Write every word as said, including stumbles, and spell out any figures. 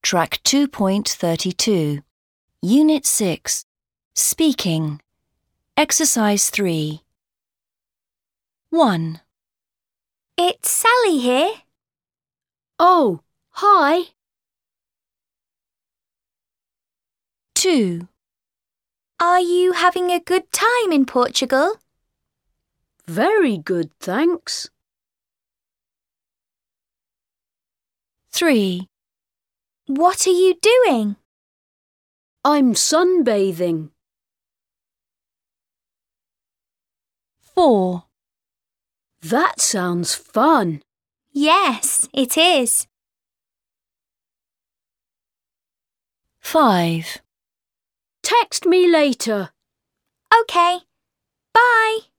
Track two point thirty-two. Unit six. Speaking. Exercise three. one. It's Sally here. Oh, hi. two. Are you having a good time in Portugal? Very good, thanks. three. What are you doing? I'm sunbathing. four. That sounds fun. Yes, it is. five. Text me later. OK. Bye.